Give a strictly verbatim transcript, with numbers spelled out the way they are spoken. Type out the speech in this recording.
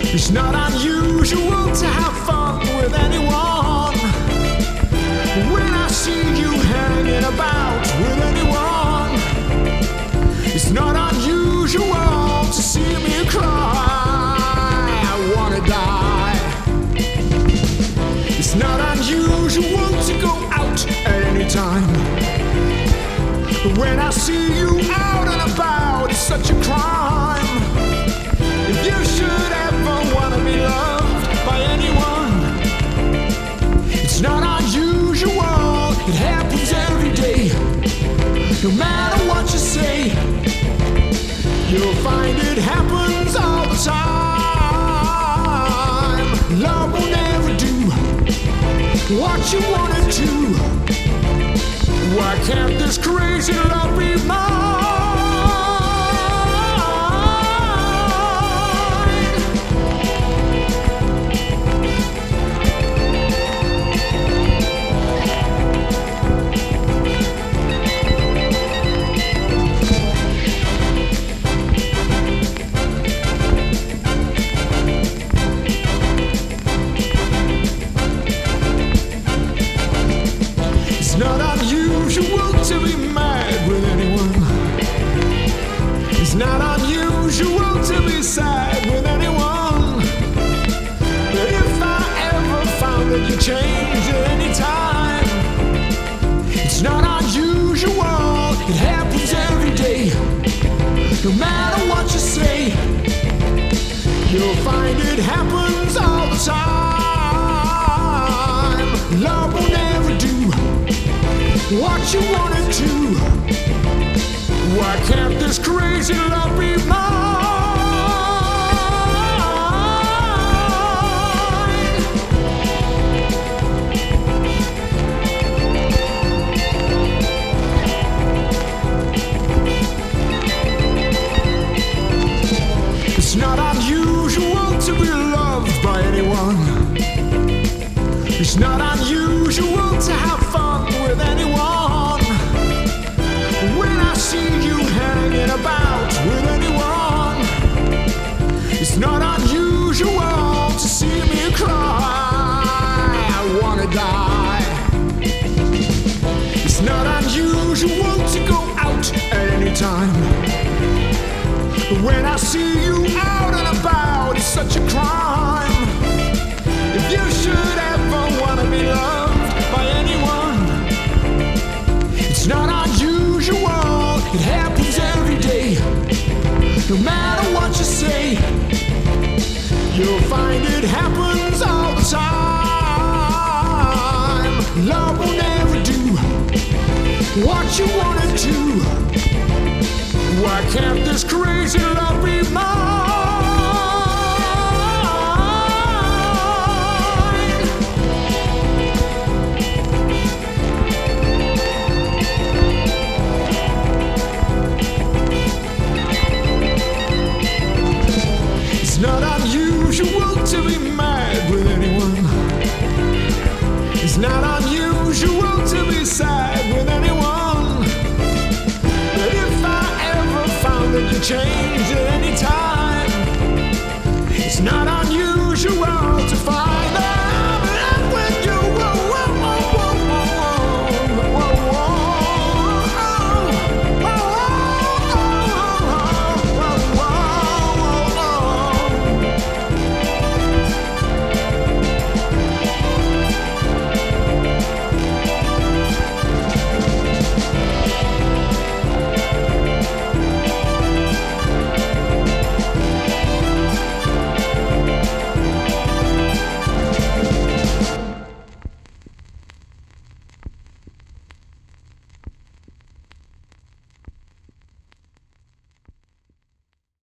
It's not unusual to have fun with anyone. When I see you hanging about with anyone, it's not unusual to see me cry. I wanna die. It's not unusual to go out at any time. When I see you out and about, it's such a crime. If you should ever wanna be loved by anyone, it's not unusual, it happens every day. No matter what you say, you'll find it happens all the time. Love will never do what you want it to. Why can't this crazy love be mine? It's not unusual to be mad with anyone. It's not unusual to be sad with anyone. But if I ever found that you changed at any time, it's not unusual, it happens every day. No matter what you say, you'll find it happens all the time. Love will never do what you wanted to. Why can't this crazy love be mine? It's not unusual to be loved by anyone. It's not unusual to have fun with anyone. When I see you hanging about with anyone, it's not unusual to see me cry. I wanna die. It's not unusual to go out at any time. When I see you out and about, it's such a crime. If you should ever wanna be loved by anyone, it's not unusual, it happens every day. No matter what you say, you'll find it happens all the time. Love will never do what you wanted to. Why can't this crazy love be mine? It's not unusual to be mad with anyone. It's not unusual to be sad with anyone. But if I ever found that you changed at any time, it's not unusual.